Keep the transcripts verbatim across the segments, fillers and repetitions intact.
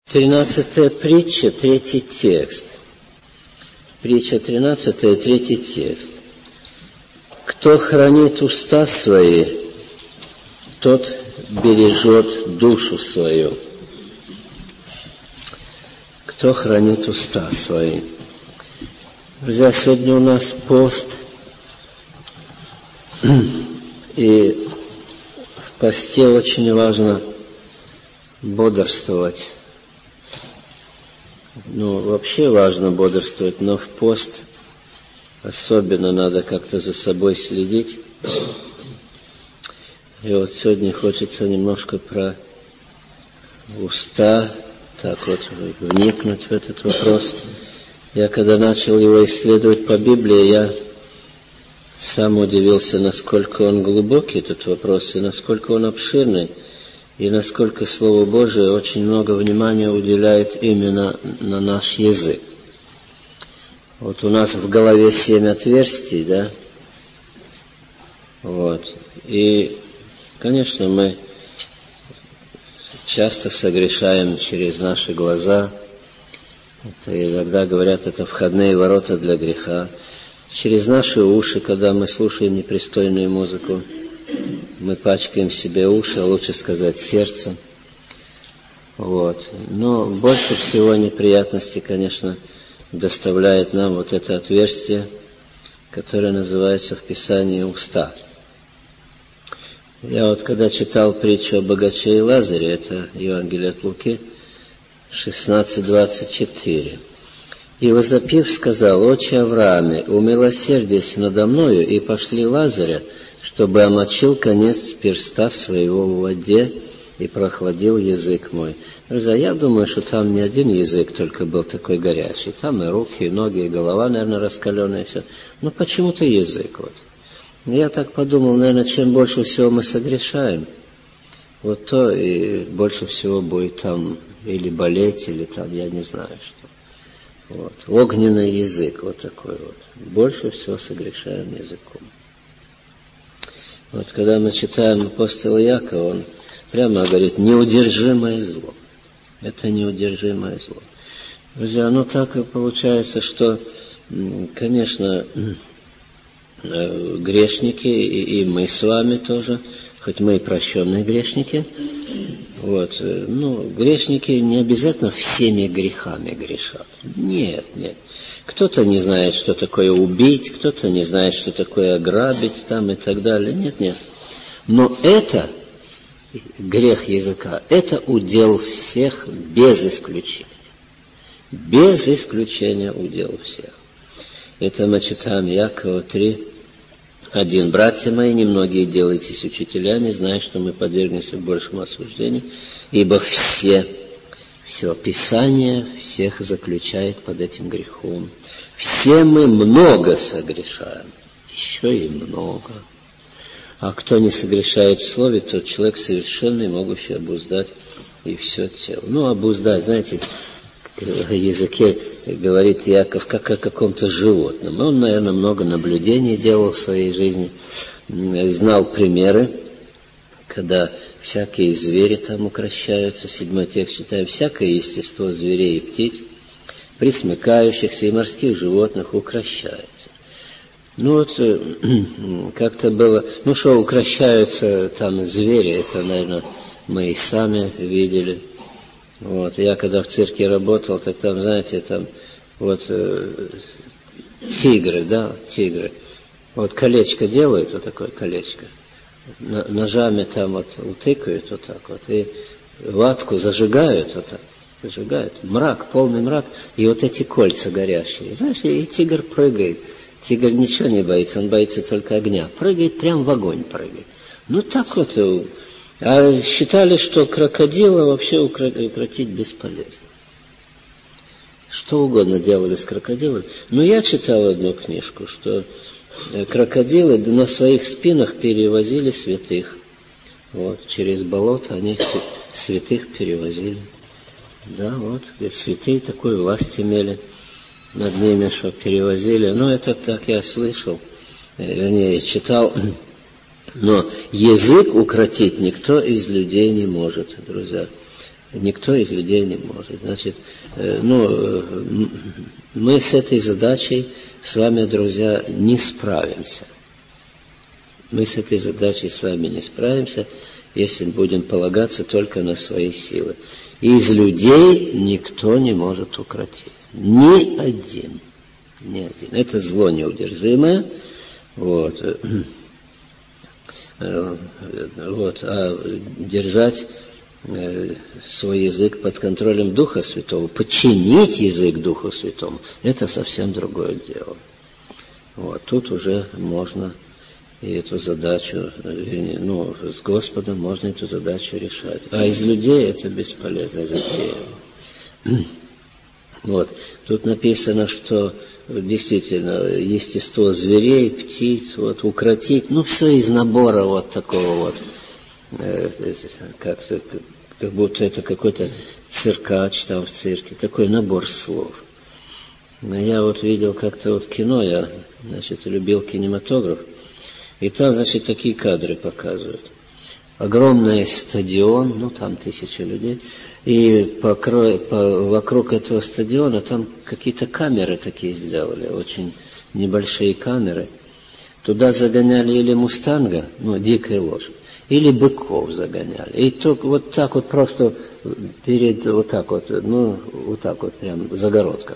Тринадцатая притча, третий текст. Притча тринадцатая, третий текст. Кто хранит уста свои, тот бережет душу свою. Кто хранит уста свои. Друзья, сегодня у нас пост, и в посте очень важно бодрствовать. Ну, вообще важно бодрствовать, но в пост особенно надо как-то за собой следить. И вот сегодня хочется немножко про уста, так вот вникнуть в этот вопрос. Я когда начал его исследовать по Библии, я сам удивился, насколько он глубокий, этот вопрос, и насколько он обширный, и насколько Слово Божие очень много внимания уделяет именно на наш язык. Вот у нас в голове семь отверстий, да? Вот. И, конечно, мы часто согрешаем через наши глаза. Это иногда говорят, это входные ворота для греха. Через наши уши, когда мы слушаем непристойную музыку, мы пачкаем себе уши, а лучше сказать сердце. Вот. Но больше всего неприятностей, конечно, доставляет нам вот это отверстие, которое называется в Писании уста. Я вот когда читал притчу о богаче и Лазаре, это Евангелие от Луки, шестнадцать двадцать четыре. «И возопив, сказал: Отче Аврааме, умилосердись надо мною, и пошли Лазаря, чтобы омочил конец перста своего в воде и прохладил язык мой». Друзья, я думаю, что там не один язык только был такой горячий. Там и руки, и ноги, и голова, наверное, раскаленная, и все. Но почему-то язык вот. Я так подумал, наверное, чем больше всего мы согрешаем, вот то и больше всего будет там или болеть, или там, я не знаю что. Вот. Огненный язык, вот такой вот. Больше всего согрешаем языком. Вот когда мы читаем апостола Якова, он прямо говорит: неудержимое зло. Это неудержимое зло. Друзья, ну так и получается, что, конечно, грешники, и, и мы с вами тоже, хоть мы и прощенные грешники, вот, ну, грешники не обязательно всеми грехами грешат. Нет, нет. Кто-то не знает, что такое убить, кто-то не знает, что такое ограбить там и так далее. Нет, нет. Но это, грех языка, это удел всех без исключения. Без исключения удел всех. Это мы читаем Якова три, один. «Братья мои, немногие делайтесь учителями, зная, что мы подвергнемся большему осуждению, ибо все, все Писание всех заключает под этим грехом. Все мы много согрешаем, еще и много. А кто не согрешает в слове, тот человек совершенный, могущий обуздать и все тело». Ну, обуздать, знаете, в языке говорит Яков как о каком-то животном. Он, наверное, много наблюдений делал в своей жизни, знал примеры, когда всякие звери там укрощаются, седьмой текст читаем: «Всякое естество зверей и птиц, пресмыкающихся и морских животных укрощается». Ну вот, как-то было, ну что, укрощаются там звери, это, наверное, мы и сами видели. Вот, я когда в цирке работал, так там, знаете, там, вот, э, тигры, да, тигры, вот колечко делают, вот такое колечко, на, ножами там вот утыкают вот так вот, и ватку зажигают вот так, зажигают, мрак, полный мрак, и вот эти кольца горящие, знаешь, и тигр прыгает, тигр ничего не боится, он боится только огня, прыгает, прям в огонь прыгает. Ну так вот. А считали, что крокодила вообще укротить бесполезно. Что угодно делали с крокодилом. Но я читал одну книжку, что крокодилы на своих спинах перевозили святых. Вот, через болото они святых перевозили. Да, вот, святые такую власть имели над ними, что перевозили. Ну, это так я слышал, вернее, читал. Но язык укротить никто из людей не может, друзья. никто из людей не может. Значит, ну, мы с этой задачей с вами, друзья, не справимся. Мы с этой задачей с вами не справимся, если будем полагаться только на свои силы. Из людей никто не может укротить. Ни один. Ни один. Это зло неудержимое. Вот. Вот. А держать свой язык под контролем Духа Святого, подчинить язык Духу Святому, это совсем другое дело. Вот. Тут уже можно и эту задачу, ну, с Господом можно эту задачу решать. А из людей это бесполезная затея. Вот. Тут написано, что действительно естество зверей, птиц, вот, укротить, ну, все из набора вот такого вот, как, как будто это какой-то циркач там в цирке, такой набор слов. Я вот видел как-то вот кино, я, значит, любил кинематограф, и там, значит, такие кадры показывают. Огромный стадион, ну, там тысячи людей, и по краю, по, вокруг этого стадиона там какие-то камеры такие сделали, очень небольшие камеры. Туда загоняли или мустанга, ну, дикая лошадь, или быков загоняли. И только вот так вот просто перед, вот так вот, ну, вот так вот прям загородка.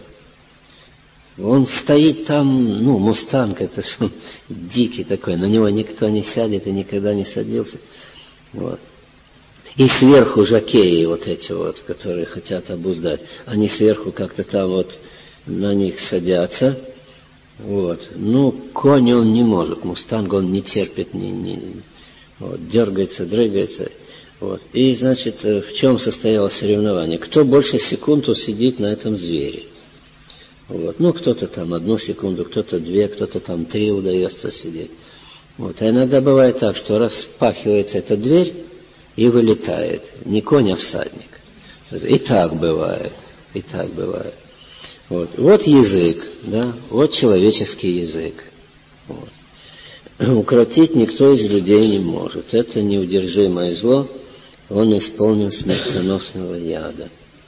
Он стоит там, ну, мустанг, это же дикий такой, на него никто не сядет и никогда не садился. Вот. И сверху жокеи вот эти вот, которые хотят обуздать, они сверху как-то там вот на них садятся. Вот. Ну, конь он не может, мустанг он не терпит, не, не, вот, дергается, дрыгается. Вот. И, значит, в чем состоялось соревнование? Кто больше секунд усидит на этом звере? Вот. Ну, кто-то там одну секунду, кто-то две, кто-то там три удается сидеть. Вот. А иногда бывает так, что распахивается эта дверь и вылетает. Не конь, а всадник. И так бывает. И так бывает. Вот, вот язык, да, вот человеческий язык. Вот. Укротить никто из людей не может. Это неудержимое зло, он исполнен смертоносного яда.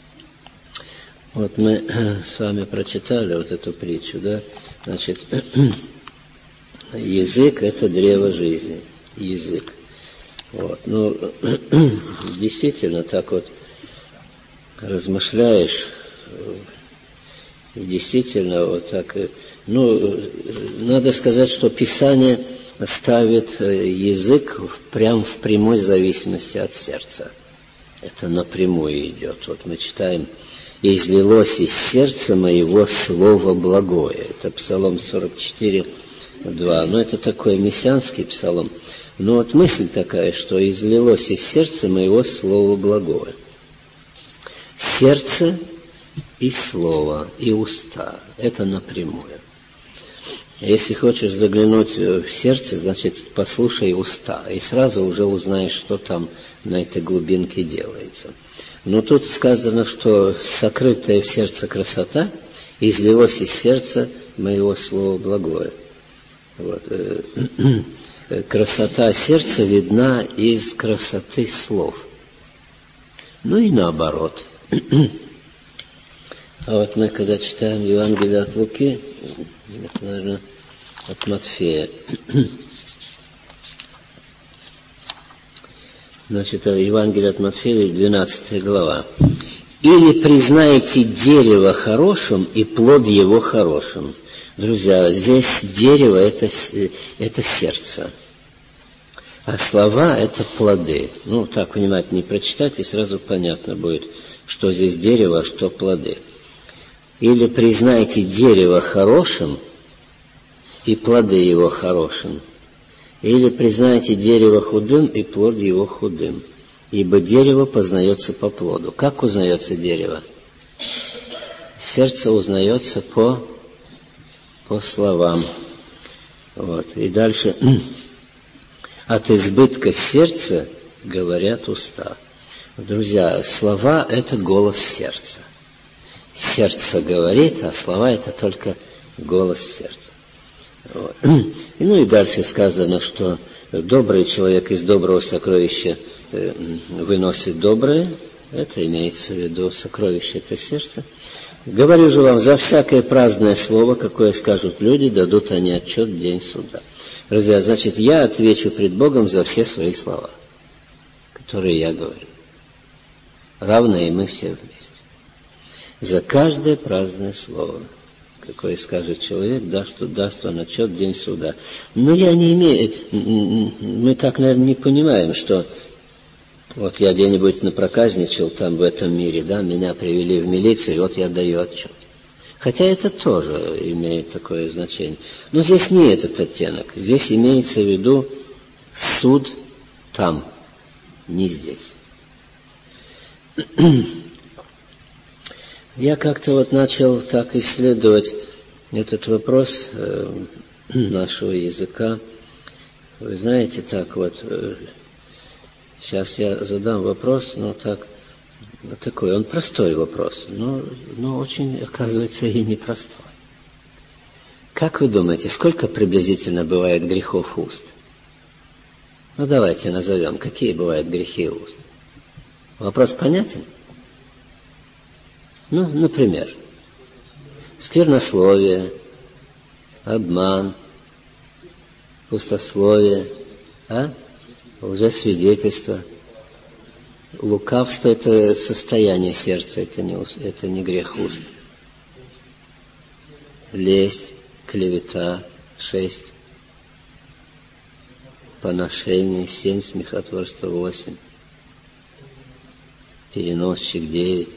Вот мы с вами прочитали вот эту притчу, да, значит, язык – это древо жизни, язык. Вот, ну, действительно, так вот размышляешь, действительно, вот так, ну, надо сказать, что Писание ставит язык прям в прямой зависимости от сердца. Это напрямую идет. Вот мы читаем: «И излилось из сердца моего слово благое». Это Псалом сорок четыре, два. Но это такой мессианский псалом. Но вот мысль такая, что излилось из сердца моего слово благое. Сердце и слово, и уста. Это напрямую. Если хочешь заглянуть в сердце, значит, послушай уста. И сразу уже узнаешь, что там на этой глубинке делается. Но тут сказано, что сокрытая в сердце красота излилось из сердца моего слова благое. Вот. Красота сердца видна из красоты слов. Ну и наоборот. А вот мы, когда читаем Евангелие от Луки, это, наверное, от Матфея, значит, Евангелие от Матфея, двенадцатая глава. «Или признаете дерево хорошим, и плод его хорошим». Друзья, здесь дерево это, – это сердце, а слова – это плоды. Ну, так внимательно не прочитать, и сразу понятно будет, что здесь дерево, а что плоды. «Или признайте дерево хорошим, и плоды его хорошим. Или признайте дерево худым, и плод его худым. Ибо дерево познается по плоду». Как узнается дерево? Сердце узнается по, по словам. Вот. И дальше. «От избытка сердца говорят уста». Друзья, слова – это голос сердца. Сердце говорит, а слова – это только голос сердца. Вот. И, ну и дальше сказано, что добрый человек из доброго сокровища выносит доброе, Это имеется в виду сокровище это сердце. Говорю же вам, за всякое праздное слово, какое скажут люди, дадут они отчет в день суда. Друзья, значит, я отвечу пред Богом за все свои слова, которые я говорю. Равно и мы все вместе. За каждое праздное слово, какое скажет человек, да, что даст он отчет в день суда. Но я не имею... Мы так, наверное, не понимаем, что вот я где-нибудь напроказничал там в этом мире, да, меня привели в милицию, и вот я даю отчет. Хотя это тоже имеет такое значение. Но здесь не этот оттенок. Здесь имеется в виду суд там, не здесь. Я как-то вот начал так исследовать этот вопрос э, нашего языка. Вы знаете, так вот, э, сейчас я задам вопрос, но так, такой, он простой вопрос, но, но очень, оказывается, и непростой. Как вы думаете, сколько приблизительно бывает грехов уст? Ну, давайте назовем, какие бывают грехи уст. Вопрос понятен? Ну, например, сквернословие, обман, пустословие, а? лжесвидетельство. Лукавство – это состояние сердца, это не, это не грех уст. Лесть, клевета – шесть. Поношение – семь, смехотворство – восемь. Переносчик – девять.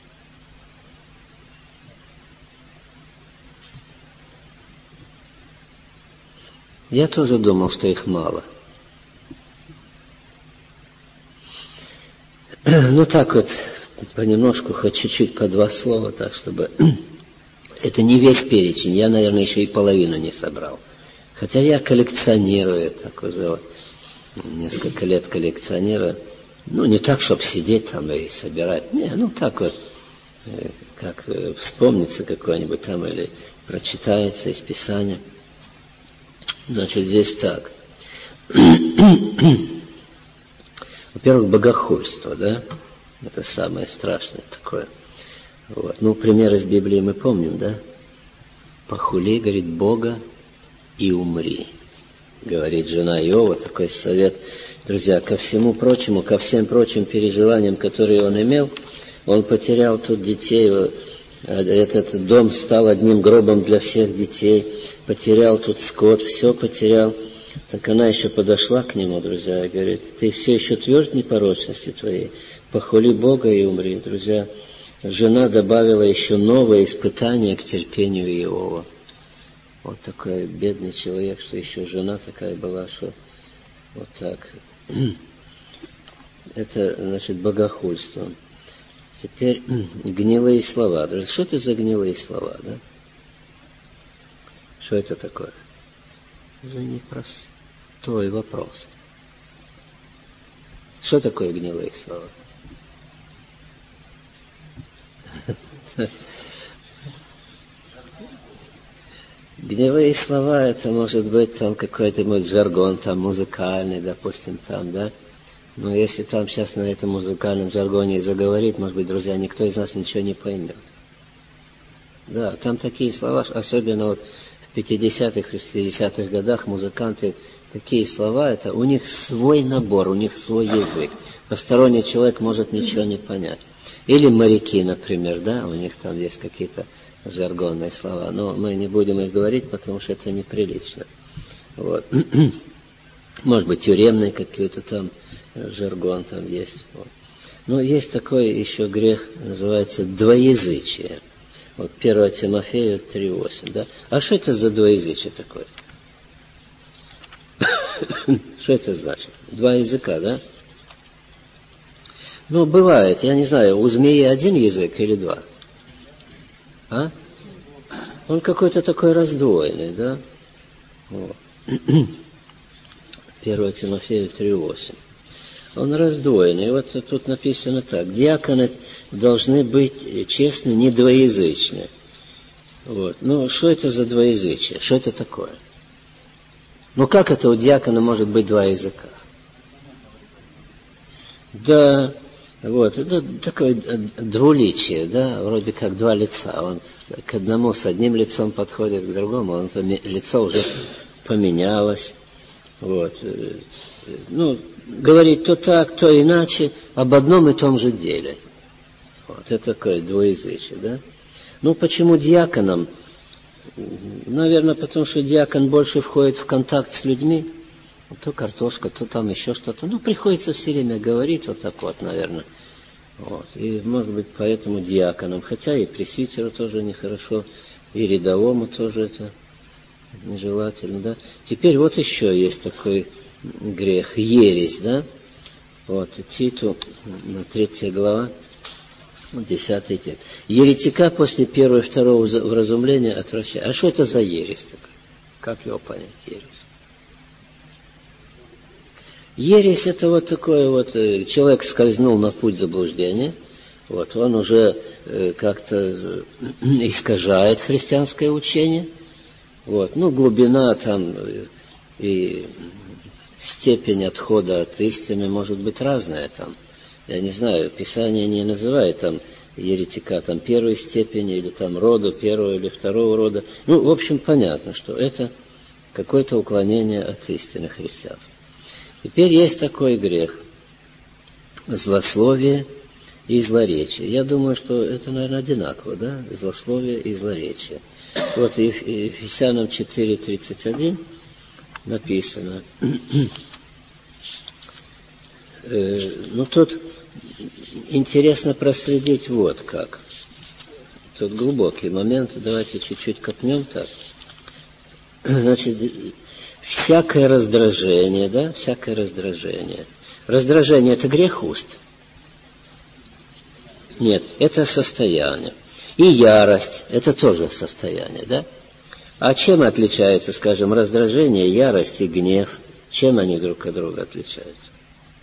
Я тоже думал, что их мало. Ну так вот, понемножку, хоть чуть-чуть по два слова, так чтобы... Это не весь перечень, я, наверное, еще и половину не собрал. Хотя я коллекционирую, так уже вот, несколько лет коллекционирую. Ну, не так, чтобы сидеть там и собирать. Не, ну так вот, как вспомнится какой-нибудь там или прочитается из Писания. Значит, здесь так. Во-первых, богохульство, да? Это самое страшное такое. Вот. Ну, пример из Библии мы помним, да? Похули, говорит, Бога и умри. Говорит жена Иова, такой совет. Друзья, ко всему прочему, ко всем прочим переживаниям, которые он имел, он потерял тут детей. Этот дом стал одним гробом для всех детей. Потерял тут скот, все потерял. Так она еще подошла к нему, друзья, и говорит, ты все еще тверд в непорочности твоей, похвали Бога и умри. Друзья, жена добавила еще новое испытание к терпению Иова. Вот такой бедный человек, что еще жена такая была, что вот так. Это, значит, богохульство. Теперь гнилые слова. Друзья, что это за гнилые слова, да? Что это такое? Это же непростой вопрос. Что такое гнилые слова? Гнилые слова, это может быть там какой-то мой жаргон, там музыкальный, допустим, там, да? Но если там сейчас на этом музыкальном жаргоне и заговорить, может быть, друзья, никто из нас ничего не поймет. Да, там такие слова, особенно вот в пятидесятых, шестидесятых годах музыканты, такие слова, это у них свой набор, у них свой язык. Посторонний человек может ничего не понять. Или моряки, например, да, у них там есть какие-то жаргонные слова. Но мы не будем их говорить, потому что это неприлично. Вот. Может быть, тюремный какой-то там жаргон там есть. Вот. Но есть такой еще грех, называется двоязычие. Вот первое Тимофею три восемь, да? А что это за двоязычие такое? Что это значит? Два языка, да? Ну, бывает, я не знаю, у змеи один язык или два? А? Он какой-то такой раздвоенный, да? Вот. первое Тимофею три восемь. Он раздвоенный. И вот тут написано так. Диаконы должны быть честны, не двоязычны. Вот. Ну, что это за двоязычие? Что это такое? Ну, как это у диакона может быть два языка? Да, Вот, ну, такое двуличие, да, вроде как два лица. Он к одному с одним лицом подходит, к другому, он, лицо уже поменялось. Вот. Ну, говорит то так, то иначе, об одном и том же деле. Вот, это такое двуязычие, да. Ну, почему диаконам? Наверное, потому что диакон больше входит в контакт с людьми. То картошка, то там еще что-то. Ну, приходится все время говорить вот так вот, наверное. Вот. И, может быть, поэтому диаконам. Хотя и пресвитеру тоже нехорошо, и рядовому тоже это нежелательно, да. Теперь вот еще есть такой грех, ересь, да. Вот, Титу, третья глава, десятый текст. Еретика после первого и второго вразумления отвращает. А что это за ересь такая? Как его понять, ересь? Ересь — это вот такое вот, человек скользнул на путь заблуждения, вот, он уже э, как-то искажает христианское учение, вот, ну, глубина там и степень отхода от истины может быть разная там. Я не знаю, Писание не называет там еретика там первой степени или там рода первого или второго рода. Ну, в общем, понятно, что это какое-то уклонение от истины христианства. Теперь есть такой грех – злословие и злоречие. Я думаю, что это, наверное, одинаково, да? Злословие и злоречие. Вот в Ефесянам четыре тридцать один написано. Ну, тут интересно проследить вот как. Тут глубокий момент, давайте чуть-чуть копнем так. Значит, всякое раздражение, да, всякое раздражение. Раздражение – это грех уст? Нет, это состояние. И ярость – это тоже состояние, да? А чем отличаются, скажем, раздражение, ярость и гнев? Чем они друг от друга отличаются?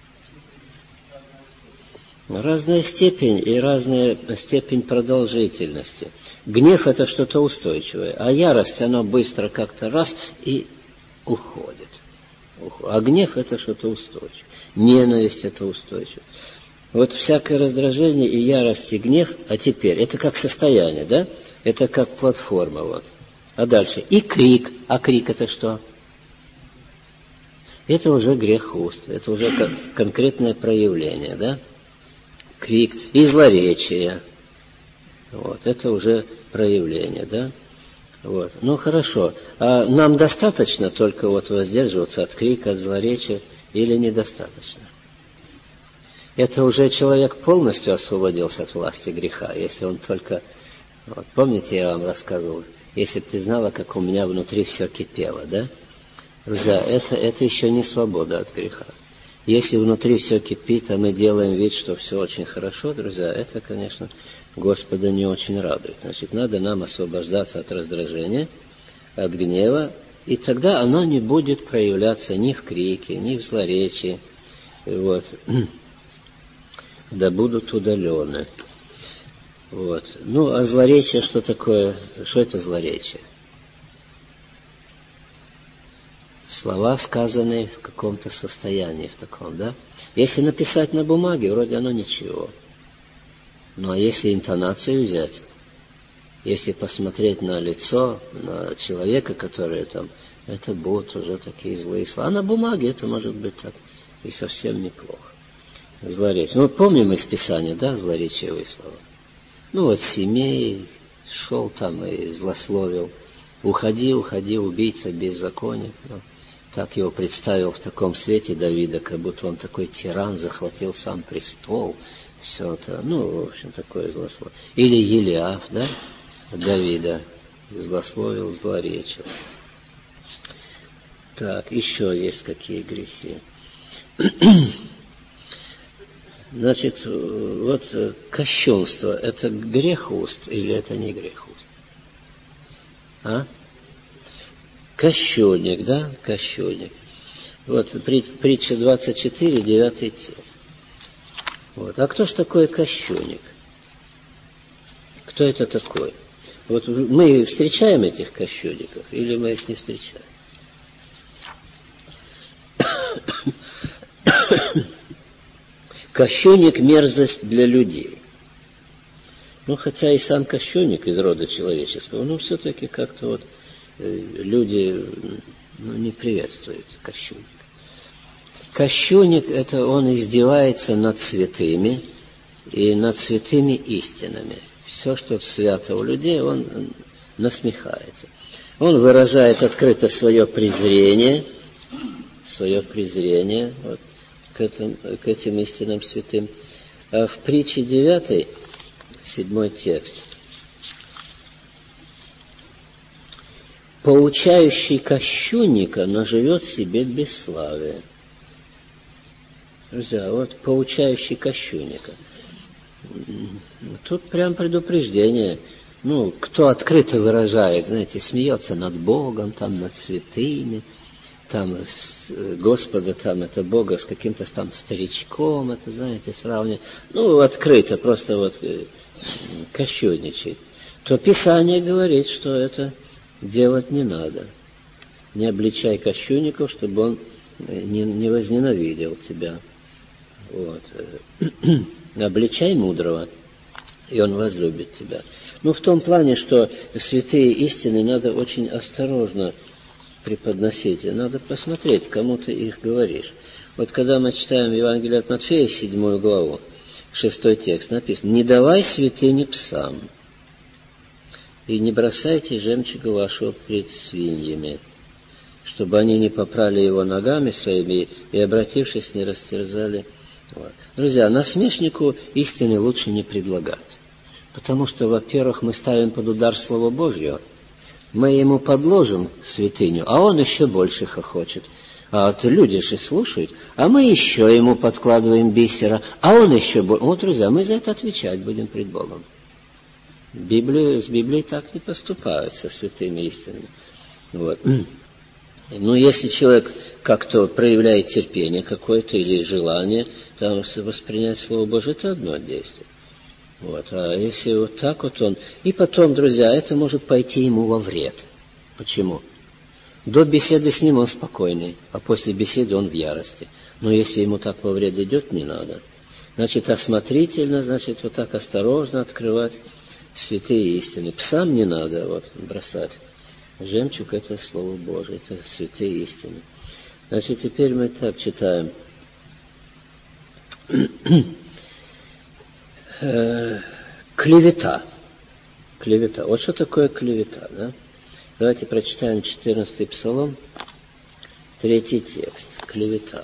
Разная степень и разная степень продолжительности. Гнев – это что-то устойчивое, а ярость, она быстро как-то раз и уходит. А гнев – это что-то устойчивое. Ненависть – это устойчиво. Вот всякое раздражение и ярость, и гнев, а теперь, это как состояние, да? Это как платформа, вот. А дальше, и крик. А крик – это что? Это уже грех уст, это уже конкретное проявление, да? Крик и злоречие. Вот, это уже проявление, да? Вот. Ну, хорошо. А нам достаточно только вот воздерживаться от крика, от злоречия, или недостаточно? Это уже человек полностью освободился от власти греха, если он только... Вот, помните, я вам рассказывал, если бы ты знала, как у меня внутри все кипело, да? Друзья, это, это еще не свобода от греха. Если внутри все кипит, а мы делаем вид, что все очень хорошо, друзья, это, конечно, Господа не очень радует. Значит, надо нам освобождаться от раздражения, от гнева, и тогда оно не будет проявляться ни в крике, ни в злоречии. Вот. Да будут удалены. Вот. Ну, а злоречие что такое? Что это злоречие? Слова, сказанные в каком-то состоянии, в таком, да? Если написать на бумаге, вроде оно ничего. Ну, а если интонацию взять, если посмотреть на лицо, на человека, который там, это будут уже такие злые слова. А на бумаге это может быть так и совсем неплохо. Злоречие. Ну, помним из Писания, да, злоречивые слова. Ну, вот Семей шел там и злословил. Уходи, уходи, убийца, беззаконник. Ну, так его представил в таком свете Давида, как будто он такой тиран, захватил сам престол. Все это, ну, в общем, такое злословие. Или Елиаф, да, Давида злословил, злоречил. Так, еще есть какие грехи. Значит, вот кощунство – это грех уст или это не грех уст? А? Кощунник, да? Кощунник. Вот, притча двадцать четыре, девятый текст. Вот. А кто ж такой кощунник? Кто это такой? Вот мы встречаем этих кощунников или мы их не встречаем? Кощунник – мерзость для людей. Ну, хотя и сам кощунник из рода человеческого, но все-таки как-то вот э, люди ну, не приветствуют кощунника. Кощунник – это он издевается над святыми и над святыми истинами. Все, что свято у людей, он насмехается. Он выражает открыто свое презрение, свое презрение вот, к, этим, к этим истинным святым. А в притче девятой, седьмой текст. Поучающий кощунника наживет себе бесславие. Друзья, вот поучающий кощунника. Тут прям предупреждение. Ну, кто открыто выражает, знаете, смеется над Богом, там, над святыми, там, с Господа, там, это Бога с каким-то там старичком, это, знаете, сравнивает. Ну, открыто, просто вот кощунничает. То Писание говорит, что это делать не надо. Не обличай кощунников, чтобы он не, не возненавидел тебя. Вот. Обличай мудрого, и он возлюбит тебя. Ну, в том плане, что святые истины надо очень осторожно преподносить. И надо посмотреть, кому ты их говоришь. Вот когда мы читаем Евангелие от Матфея, седьмую главу, шестой текст, написано: «Не давай святыни псам, и не бросайте жемчуга вашего пред свиньями, чтобы они не попрали его ногами своими и, обратившись, не растерзали». Вот. Друзья, насмешнику истины лучше не предлагать. Потому что, во-первых, мы ставим под удар Слово Божье, мы ему подложим святыню, а он еще больше хохочет. А вот люди же слушают, а мы еще ему подкладываем бисера, а он еще больше. Вот, друзья, мы за это отвечать будем пред Богом. Библию, с Библией так не поступают со святыми истинами. Вот. Но если человек как-то проявляет терпение какое-то или желание там, воспринять Слово Божие, это одно действие. Вот. А если вот так вот он... И потом, друзья, это может пойти ему во вред. Почему? До беседы с ним он спокойный, а после беседы он в ярости. Но если ему так во вред идет, не надо. Значит, осмотрительно, значит, вот так осторожно открывать святые истины. Псам не надо вот, бросать. Жемчуг – это Слово Божие, это святые истины. Значит, теперь мы так читаем. Клевета. Клевета. Вот что такое клевета, да? Давайте прочитаем четырнадцатый Псалом, третий текст. Клевета.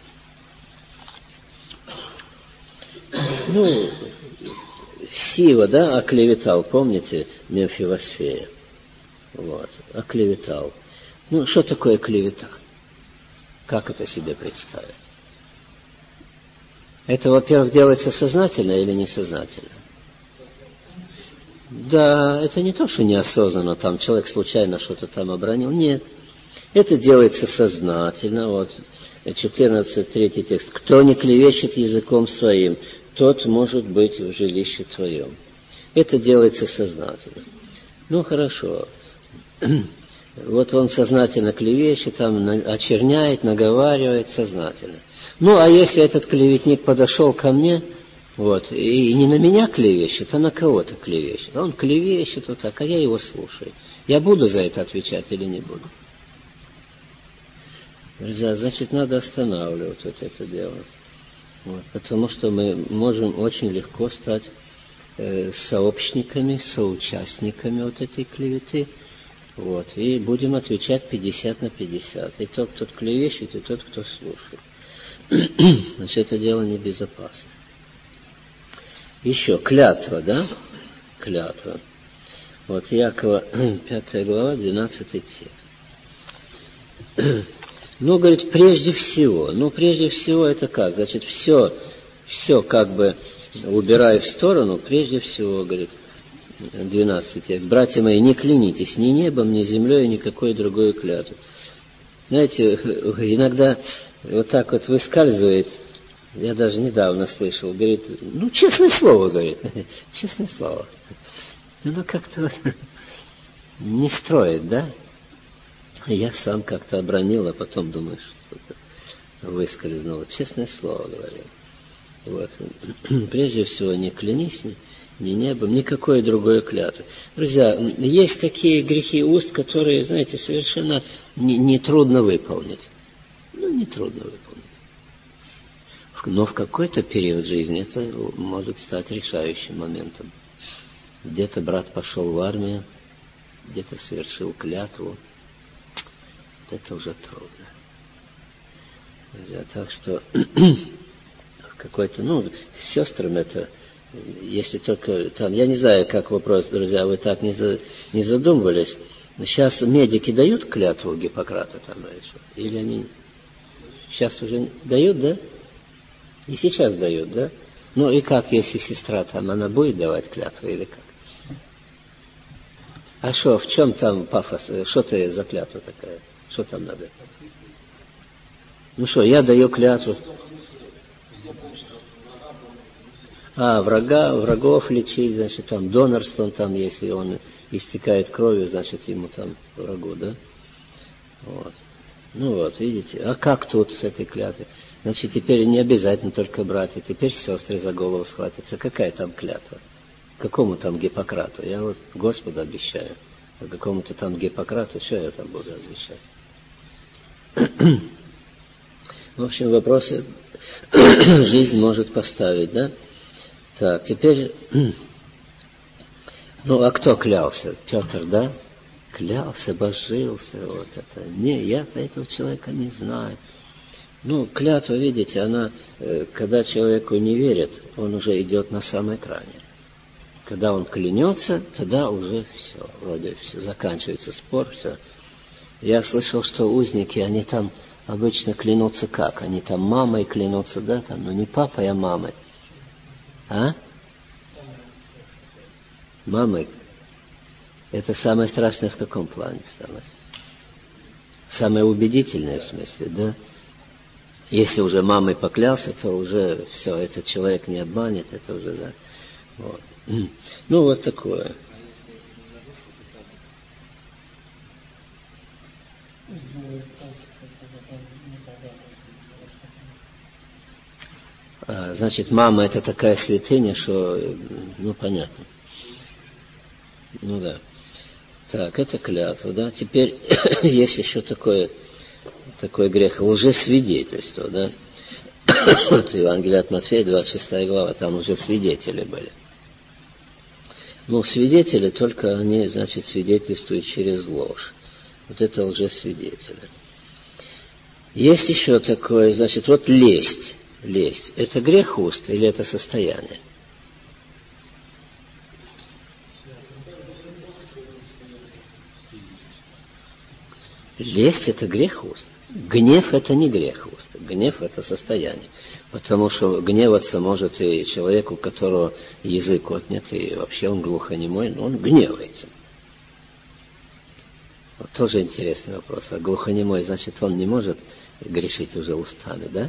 Ну, Сива, да, оклеветал, помните, Мемфивосфея? Вот, оклеветал. Ну, что такое клевета? Как это себе представить? Это, во-первых, делается сознательно или несознательно? Да, это не то, что неосознанно, там человек случайно что-то там обронил. Нет, это делается сознательно. Вот, четырнадцатый, третий текст. «Кто не клевещет языком своим, тот может быть в жилище твоем». Это делается сознательно. Ну, хорошо. Вот он сознательно клевещет, там очерняет, наговаривает сознательно. Ну, а если этот клеветник подошел ко мне, вот, и не на меня клевещет, а на кого-то клевещет. Он клевещет вот так, а я его слушаю. Я буду за это отвечать или не буду? Друзья, значит, надо останавливать вот это дело. Вот, потому что мы можем очень легко стать э, сообщниками, соучастниками вот этой клеветы. Вот, и будем отвечать пятьдесят на пятьдесят. И тот, кто клевещет, и тот, кто слушает. Значит, это дело небезопасно. Еще клятва, да? Клятва. Вот Якова, пятая глава, двенадцатый текст. Ну, говорит, прежде всего. Ну, прежде всего это как? Значит, все, все как бы убирая в сторону, прежде всего, говорит, двенадцатый текст. Братья мои, не клянитесь ни небом, ни землей, никакой другой клятвы. Знаете, иногда вот так вот выскальзывает, я даже недавно слышал, говорит, ну, честное слово, говорит, честное слово. Ну, как-то не строит, да? Я сам как-то обронил, а потом думаю, что-то выскользнуло. Честное слово говорю. Вот. Прежде всего, не клянись ни, ни небом, никакой другой клятвы. Друзья, есть такие грехи уст, которые, знаете, совершенно нетрудно не выполнить. Ну, нетрудно выполнить. Но в какой-то период жизни это может стать решающим моментом. Где-то брат пошел в армию, где-то совершил клятву. Вот это уже трудно. Друзья, так что какой-то, ну, с сестрами это, если только там, я не знаю, как вопрос, друзья, вы так не, за, не задумывались. Сейчас медики дают клятву Гиппократа там или что? Или они сейчас уже дают, да? И сейчас дают, да? Ну и как, если сестра там, она будет давать клятву или как? А что, в чем там пафос? Что ты за клятва такая? Что там надо? Ну что, я даю клятву. А, врага, врагов лечить, значит, там донорство, там, если он истекает кровью, значит, ему там врагу, да? Вот. Ну вот, видите. А как тут с этой клятвой? Значит, теперь не обязательно только братья, теперь сестры за голову схватятся. Какая там клятва? Какому там Гиппократу? Я вот Господу обещаю. А какому-то там Гиппократу, что я там буду обещать? В общем, вопросы жизнь может поставить, да? Так, теперь, ну, а кто клялся? Петр, да? Клялся, божился, вот это. Не, я-то этого человека не знаю. Ну, клятва, видите, она, когда человеку не верит, он уже идет на самой крайне. Когда он клянется, тогда уже все, вроде все, заканчивается спор, все. Я слышал, что узники, они там обычно клянутся как? Они там мамой клянутся, да, там, но не папой, а мамой. А? Мамой. Это самое страшное в каком плане? Самое, самое убедительное в смысле, да? Если уже мамой поклялся, то уже все, этот человек не обманет, это уже, да. Вот. Ну, вот такое. А, значит, мама это такая святыня, что, ну, понятно. Ну да. Так, это клятва, да. Теперь есть еще такое, такой грех, лжесвидетельство, да. Вот Евангелие от Матфея, двадцать шестая глава, там уже свидетели были. Ну, свидетели, только они, значит, свидетельствуют через ложь. Вот это лжесвидетели. Есть еще такое, значит, вот лесть. Лесть. Это грех уст или это состояние? Лесть – это грех уст. Гнев – это не грех уст. Гнев – это состояние. Потому что гневаться может и человек, у которого язык отнят, и вообще он глухонемой, но он гневается. Вот тоже интересный вопрос. А глухонемой, значит, он не может грешить уже устами, да?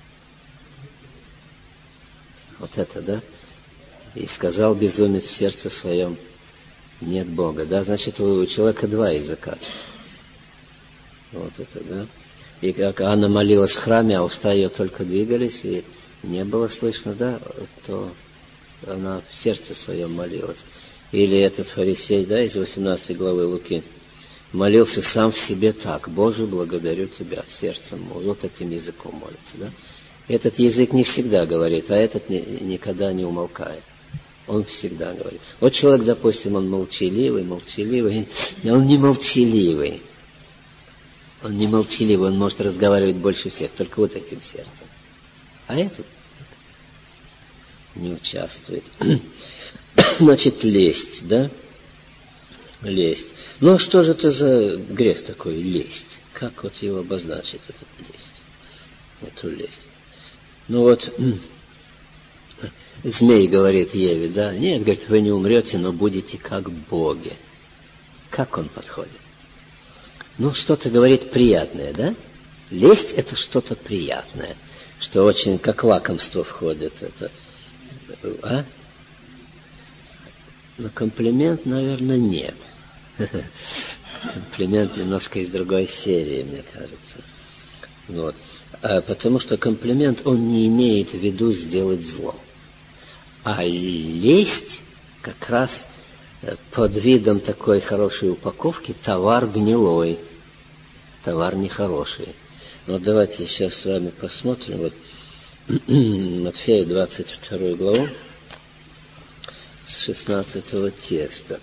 Вот это, да? И сказал безумец в сердце своем: нет Бога, да? Значит, у человека два языка. Вот это, да? И как Анна молилась в храме, а уста ее только двигались, и не было слышно, да, то она в сердце своем молилась. Или этот фарисей, да, из восемнадцатой главы Луки, молился сам в себе так: Боже, благодарю Тебя сердцем, вот этим языком молится, да. Этот язык не всегда говорит, а этот не, никогда не умолкает. Он всегда говорит. Вот человек, допустим, он молчаливый, молчаливый, но он не молчаливый. Он не молчаливый, он может разговаривать больше всех, только вот этим сердцем. А этот не участвует. Значит, лесть, да? Лесть. Ну, а что же это за грех такой, лесть? Как вот его обозначить, этот лесть? Эту лесть. Ну вот, змей говорит Еве, да? Нет, говорит, вы не умрете, но будете как боги. Как он подходит? Ну, что-то говорит приятное, да? Лесть – это что-то приятное, что очень как лакомство входит. Это, а? Но комплимент, наверное, нет. Комплимент немножко из другой серии, мне кажется. Вот. А потому что комплимент, он не имеет в виду сделать зло. А лесть как раз под видом такой хорошей упаковки товар гнилой, товар нехороший. Вот давайте сейчас с вами посмотрим. Вот Матфея двадцать вторую главу с шестнадцатого текста.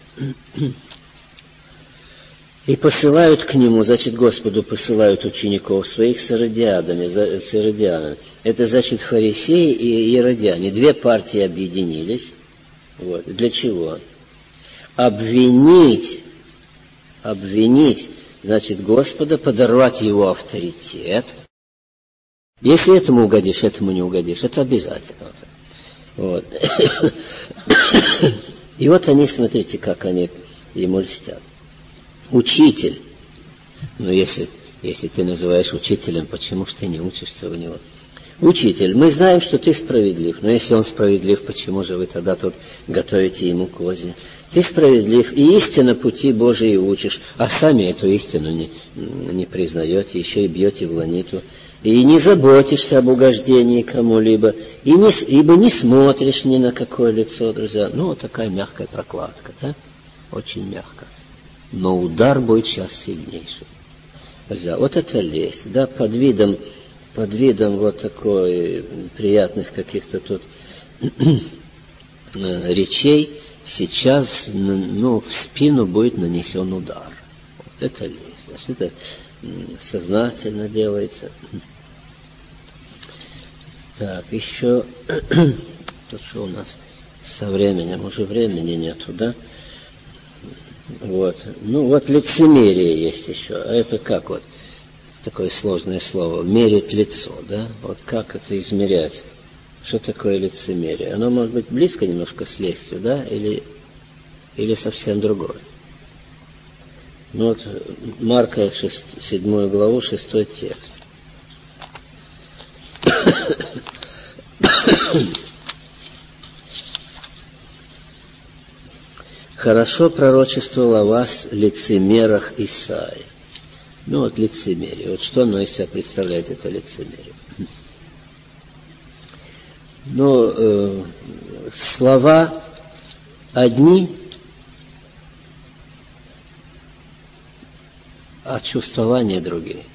«И посылают к нему, значит, Господу посылают учеников своих с иродиадами, с иродианами. Это, значит, фарисеи и иродиане. Две партии объединились. Вот. Для чего? Обвинить, обвинить, значит, Господа, подорвать его авторитет. Если этому угодишь, этому не угодишь. Это обязательно. Вот. И вот они, смотрите, как они ему льстят. Учитель. Но если, если ты называешь учителем, почему же ты не учишься у него? Учитель, мы знаем, что ты справедлив. Но если он справедлив, почему же вы тогда тут готовите ему козни? Ты справедлив, и истинно пути Божии учишь, а сами эту истину не, не признаете, еще и бьете в ланиту. И не заботишься об угождении кому-либо, и не, ибо не смотришь ни на какое лицо, друзья. Ну, вот такая мягкая прокладка, да? Очень мягко. Но удар будет сейчас сильнейший. Друзья, вот это лесть, да, под видом, под видом вот такой приятных каких-то тут речей сейчас, ну, в спину будет нанесен удар. Вот это лесть. Значит, это сознательно делается. Так, еще тут что у нас со временем? Уже времени нету, да? Вот. Ну, вот лицемерие есть еще. А это как вот? Такое сложное слово. Мерить лицо, да? Вот как это измерять? Что такое лицемерие? Оно может быть близко немножко с лестью, да? Или, или совсем другое? Ну вот Марка седьмую главу, шестой текст. Хорошо пророчествовал о вас лицемерах Исаия. Ну вот лицемерие. Вот что оно из себя представляет, это лицемерие? Ну, э, слова одни, а чувствования другие.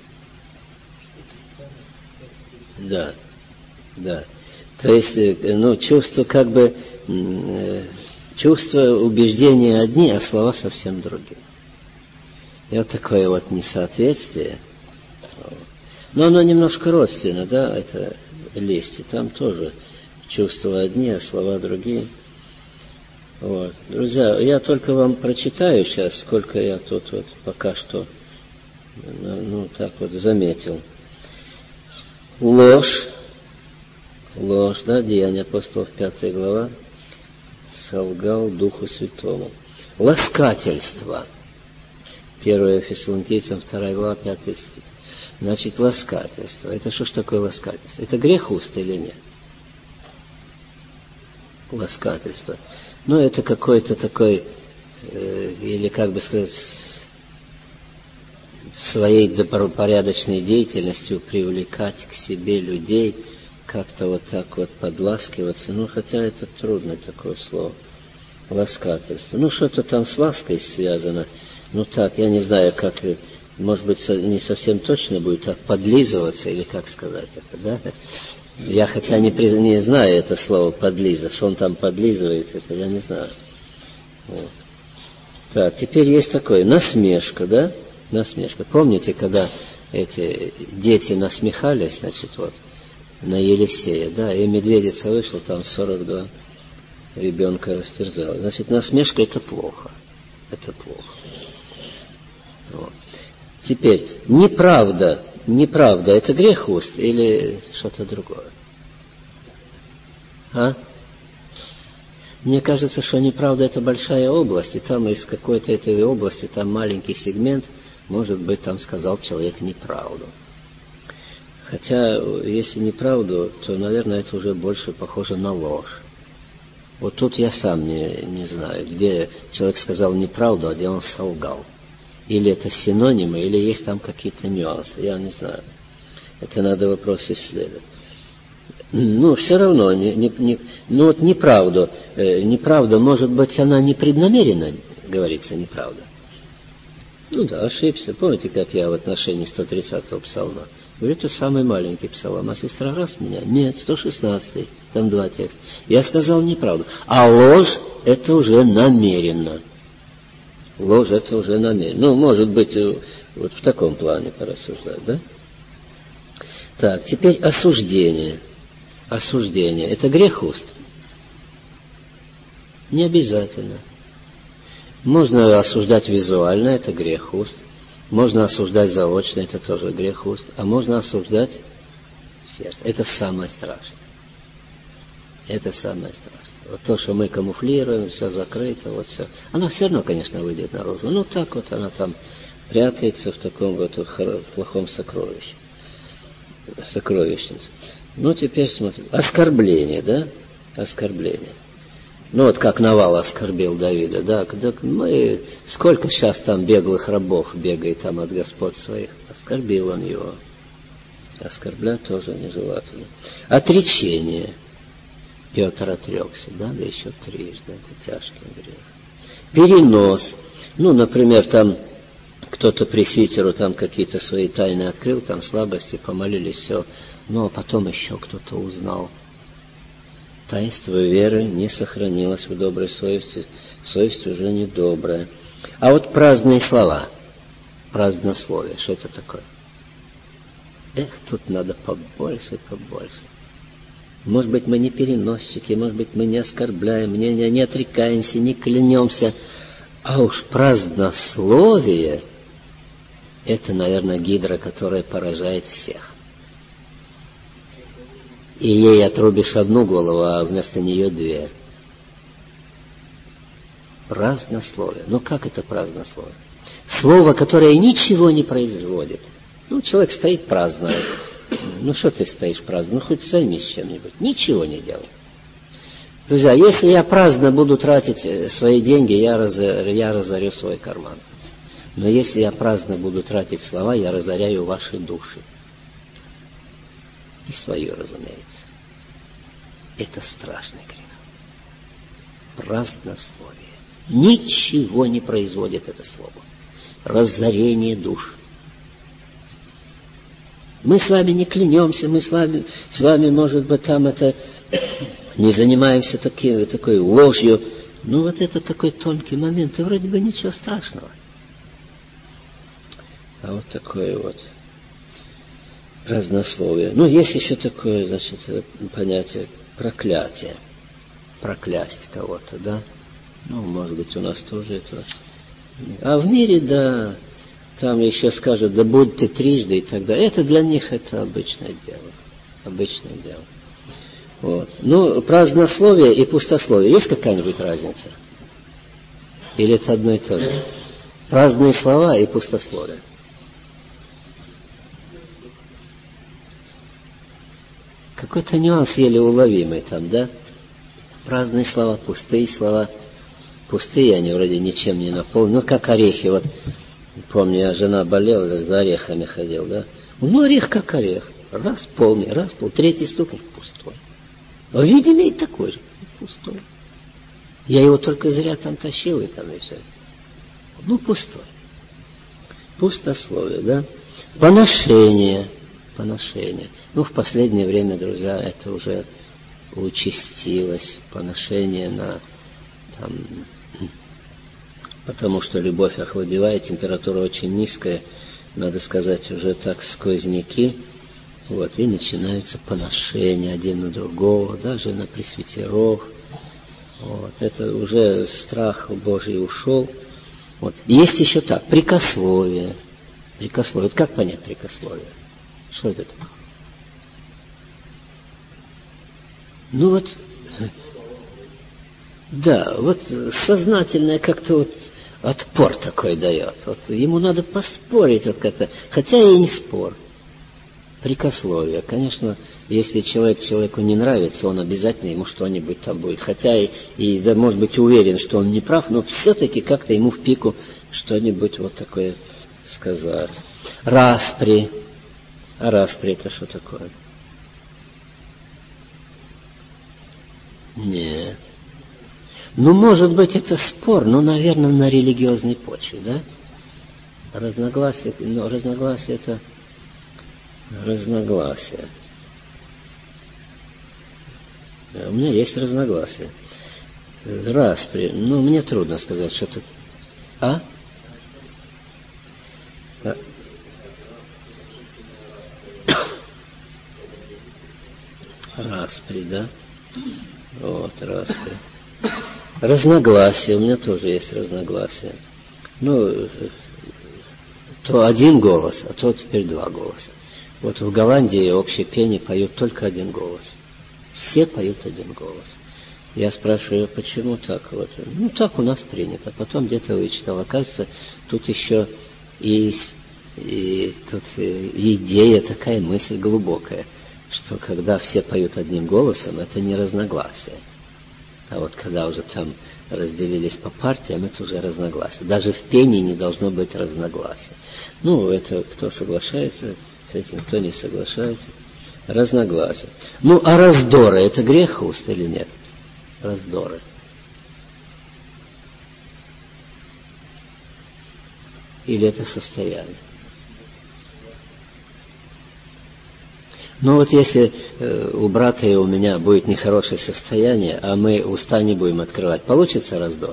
Да, да. То есть, ну, чувства как бы... Э, Чувства, убеждения одни, а слова совсем другие. И вот такое вот несоответствие. Но оно немножко родственно, да, это лесть. И там тоже чувства одни, а слова другие. Вот. Друзья, я только вам прочитаю сейчас, сколько я тут вот пока что, ну, так вот заметил. Ложь. Ложь, да, Деяния апостолов, пятая глава. Солгал Духу Святому. Ласкательство. первое Фессалоникийцам, вторая глава, пятый стих. Значит, ласкательство. Это что ж такое ласкательство? Это грех уст или нет? Ласкательство. Ну, это какой-то такой, э, или как бы сказать, своей добропорядочной деятельностью привлекать к себе людей, как-то вот так вот подласкиваться. Ну, хотя это трудное такое слово. Ласкательство. Ну, что-то там с лаской связано. Ну, так, я не знаю, как, может быть, не совсем точно будет, так подлизываться, или как сказать это, да? Я хотя не, приз... не знаю это слово подлиза, что он там подлизывает, это я не знаю. Вот. Так, теперь есть такое, насмешка, да? Насмешка. Помните, когда эти дети насмехались, значит, вот, на Елисея, да, и медведица вышла, там сорок два ребенка растерзала. Значит, насмешка — это плохо. Это плохо. Вот. Теперь, неправда, неправда — это грех уст или что-то другое? А? Мне кажется, что неправда — это большая область, и там из какой-то этой области, там маленький сегмент, может быть, там сказал человек неправду. Хотя, если неправду, то, наверное, это уже больше похоже на ложь. Вот тут я сам не, не знаю, где человек сказал неправду, а где он солгал. Или это синонимы, или есть там какие-то нюансы, я не знаю. Это надо вопрос исследовать. Ну, все равно, не, не, не, ну вот неправду, э, неправда, может быть, она непреднамеренно говорится, неправда. Ну да, ошибся. Помните, как я в отношении сто тридцатого псалма? Говорю, это самый маленький псалом. А сестра раз меня? Нет, сто шестнадцатый. Там два текста. Я сказал неправду. А ложь – это уже намеренно. Ложь – это уже намеренно. Ну, может быть, вот в таком плане порассуждать, да? Так, теперь осуждение. Осуждение – это грех уст? Не обязательно. Можно осуждать визуально, это грех уст. Можно осуждать заочно, это тоже грех уст. А можно осуждать в сердце. Это самое страшное. Это самое страшное. Вот то, что мы камуфлируем, все закрыто, вот все. Оно все равно, конечно, выйдет наружу. Ну, так вот она там прятается в таком вот плохом сокровище. Сокровищнице. Ну, теперь смотрим. Оскорбление, да? Оскорбление. Ну, вот как Навал оскорбил Давида, да? Когда мы, сколько сейчас там беглых рабов бегает там от господ своих. Оскорбил он его. Оскорблять тоже нежелательно. Отречение. Петр отрекся, да? Да еще трижды. Это тяжкий грех. Перенос. Ну, например, там кто-то пресвитеру там какие-то свои тайны открыл, там слабости, помолились, все. Ну, а потом еще кто-то узнал. Таинство веры не сохранилось в доброй совести, совесть уже недобрая. А вот праздные слова, празднословие, что это такое? Эх, тут надо побольше, побольше. Может быть, мы не переносчики, может быть, мы не оскорбляем, не, не, не отрекаемся, не клянемся. А уж празднословие – это, наверное, гидра, которая поражает всех. И ей отрубишь одну голову, а вместо нее две. Празднословие. Ну как это празднословие? Слово, которое ничего не производит. Ну, человек стоит праздно. Ну, что ты стоишь праздно? Ну, хоть займись чем-нибудь. Ничего не делай. Друзья, если я праздно буду тратить свои деньги, я, раз, я разорю свой карман. Но если я праздно буду тратить слова, я разоряю ваши души. И свою, разумеется. Это страшный грех. Празднословие. Ничего не производит это слово. Разорение душ. Мы с вами не клянемся, мы с вами, с вами, может быть, там это не занимаемся таким, такой ложью. Ну, вот это такой тонкий момент, и вроде бы ничего страшного. А вот такое вот празднословие. Ну, есть еще такое, значит, понятие проклятие. Проклясть кого-то, да? Ну, может быть, у нас тоже это. А в мире, да, там еще скажут, да будь ты трижды и так далее. Это для них это обычное дело. Обычное дело. Вот. Ну, празднословие и пустословие. Есть какая-нибудь разница? Или это одно и то же? Праздные слова и пустословие. Какой-то нюанс еле уловимый там, да? Праздные слова, пустые слова. Пустые они вроде ничем не наполнены. Ну, как орехи. Вот, помню, я жена болела, за орехами ходил, да? Ну, орех как орех. Раз полный, раз полный. Третий стукнул, пустой. А видимо, и такой же. Пустой. Я его только зря там тащил, и там, и все. Ну, пустой. Пустословие, да? Поношение. Поношение. Ну, в последнее время, друзья, это уже участилось. Поношение на там, потому что любовь охладевает, температура очень низкая, надо сказать, уже так сквозняки, вот, и начинаются поношения один на другого, даже на пресвитеров. Вот, это уже страх Божий ушел. Вот. Есть еще так, прикословие. Прикословие. Как понять прикословие? Что это такое? Ну вот, да, вот сознательное как-то вот отпор такой дает. Вот ему надо поспорить вот как-то, хотя и не спор. Прикословие. Конечно, если человек человеку не нравится, он обязательно ему что-нибудь там будет. Хотя и, и да, может быть, уверен, что он не прав, но все-таки как-то ему в пику что-нибудь вот такое сказать. Распри. А распри это что такое? Нет. Ну, может быть, это спор, но, наверное, на религиозной почве, да? Разногласие, но разногласие это разногласие. У меня есть разногласия. Распри. Ну, мне трудно сказать, что тут. А? а? Распри, да? Вот, распри. Разногласия. У меня тоже есть разногласия. Ну, то один голос, а то теперь два голоса. Вот в Голландии общее пение поют только один голос. Все поют один голос. Я спрашиваю, почему так? Вот. Ну, так у нас принято. Потом где-то вычитал. Оказывается, тут еще и, и тут идея, такая мысль глубокая, что когда все поют одним голосом, это не разногласие. А вот когда уже там разделились по партиям, это уже разногласие. Даже в пении не должно быть разногласия. Ну, это кто соглашается с этим, кто не соглашается. Разногласия. Ну, а раздоры, это грех уст или нет? Раздоры. Или это состояние? Ну вот если э, у брата и у меня будет нехорошее состояние, а мы уста не будем открывать, получится раздор?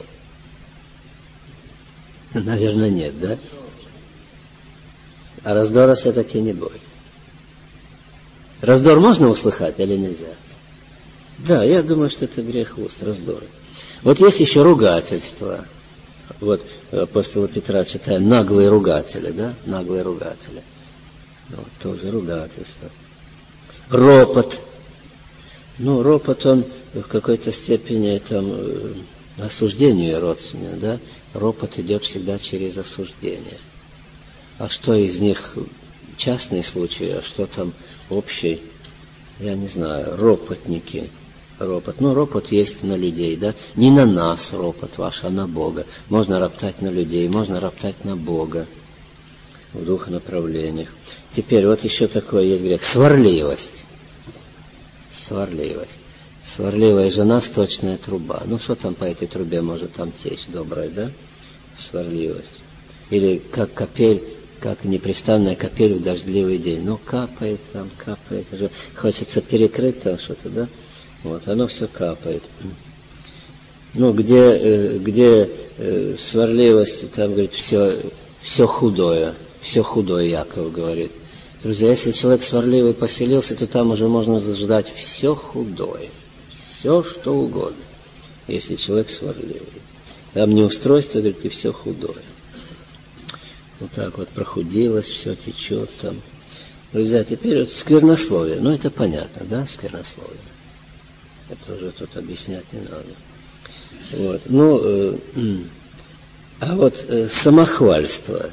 Наверное, нет, да? А раздора все-таки не будет. Раздор можно услыхать или нельзя? Да, я думаю, что это грех уст, раздоры. Вот есть еще ругательство. Вот апостола Петра читаем, наглые ругатели, да? Наглые ругатели. Вот, тоже ругательство. Ропот. Ну, ропот, он в какой-то степени там осуждению родственен, да? Ропот идет всегда через осуждение. А что из них частные случаи, а что там общий, я не знаю, ропотники. Ропот. Ну, ропот есть на людей, да? Не на нас ропот ваш, а на Бога. Можно роптать на людей, можно роптать на Бога в двух направлениях. Теперь вот еще такой есть грех. Сварливость. Сварливость. Сварливая жена, сточная труба. Ну, что там по этой трубе может там течь? Добрая, да? Сварливость. Или как капель, как непрестанная капель в дождливый день. Ну, капает там, капает. Уже хочется перекрыть там что-то, да? Вот, оно все капает. Ну, где, где э, сварливость, там, говорит, все, все худое. Все худое, Яков говорит. Друзья, если человек сварливый поселился, то там уже можно ждать все худое. Все, что угодно. Если человек сварливый. Там неустройство, говорит, и все худое. Вот так вот прохудилось, все течет там. Друзья, теперь вот сквернословие. Ну, это понятно, да, сквернословие. Это уже тут объяснять не надо. Вот. Ну, э, а вот э, самохвальство.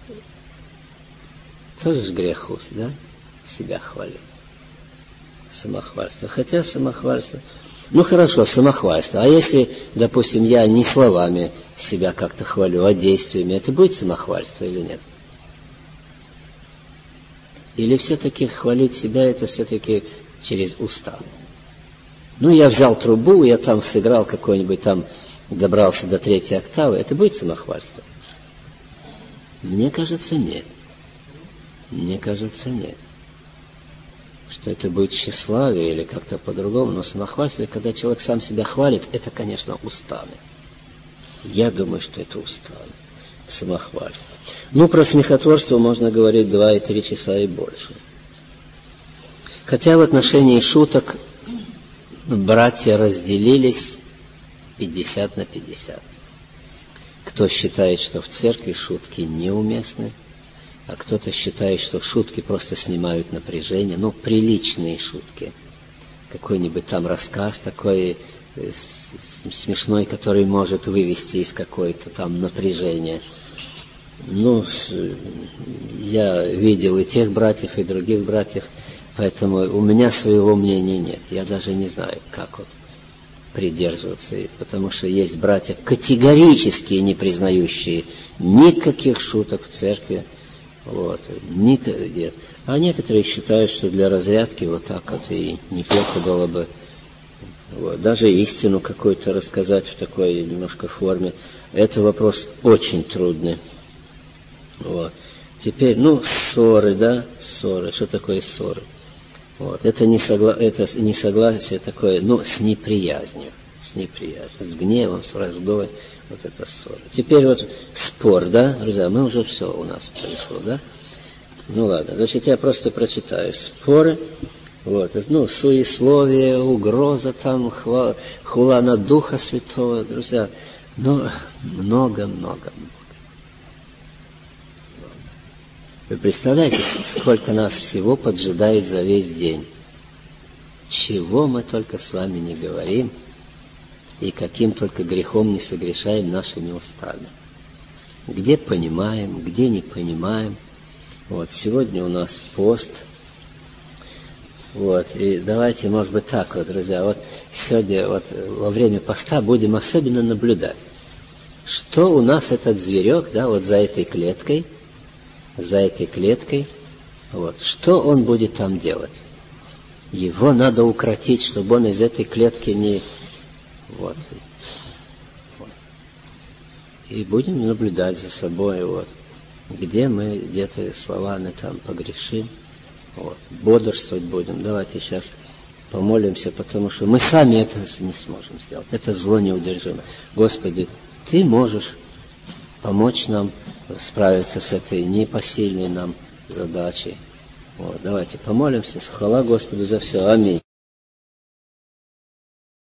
Тоже же грех уст, да? Себя хвалить. Самохвальство. Хотя самохвальство... Ну, хорошо, самохвальство. А если, допустим, я не словами себя как-то хвалю, а действиями, это будет самохвальство или нет? Или все-таки хвалить себя, это все-таки через уста? Ну, я взял трубу, я там сыграл какой-нибудь там, добрался до третьей октавы, это будет самохвальство? Мне кажется, нет. Мне кажется, нет. Что это будет тщеславие или как-то по-другому, но самохвальство, когда человек сам себя хвалит, это, конечно, устами. Я думаю, что это устами. Самохвальство. Ну, про смехотворство можно говорить два и три часа и больше. Хотя в отношении шуток братья разделились пятьдесят на пятьдесят. Кто считает, что в церкви шутки неуместны, а кто-то считает, что шутки просто снимают напряжение, ну, приличные шутки. Какой-нибудь там рассказ такой смешной, который может вывести из какой-то там напряжения. Ну, я видел и тех братьев, и других братьев, поэтому у меня своего мнения нет. Я даже не знаю, как вот придерживаться, потому что есть братья, категорически не признающие никаких шуток в церкви. Вот. Нет. А некоторые считают, что для разрядки вот так вот и неплохо было бы вот, даже истину какую-то рассказать в такой немножко форме. Это вопрос очень трудный. Вот. Теперь, ну, ссоры, да, ссоры. Что такое ссоры? Вот. Это, несогла... это несогласие такое, ну, с неприязнью. С неприязнью, с гневом, с враждой. Вот это ссора. Теперь вот спор, да, друзья, мы уже все у нас пришло, да? Ну ладно, значит, я просто прочитаю. Споры, вот, ну, суесловие, угроза там, хвала, хула на Духа Святого, друзья, ну, много-много. Вы представляете, сколько нас всего поджидает за весь день? Чего мы только с вами не говорим, и каким только грехом не согрешаем нашими устами. Где понимаем, где не понимаем. Вот, сегодня у нас пост. Вот, и давайте, может быть, так вот, друзья, вот сегодня вот во время поста будем особенно наблюдать, что у нас этот зверек, да, вот за этой клеткой, за этой клеткой, вот, что он будет там делать. Его надо укротить, чтобы он из этой клетки не... Вот. Вот. И будем наблюдать за собой, вот, где мы где-то словами там погрешим, вот, бодрствовать будем. Давайте сейчас помолимся, потому что мы сами это не сможем сделать. Это зло неудержимо. Господи, Ты можешь помочь нам справиться с этой непосильной нам задачей. Вот, давайте помолимся. Хвала Господу за все. Аминь.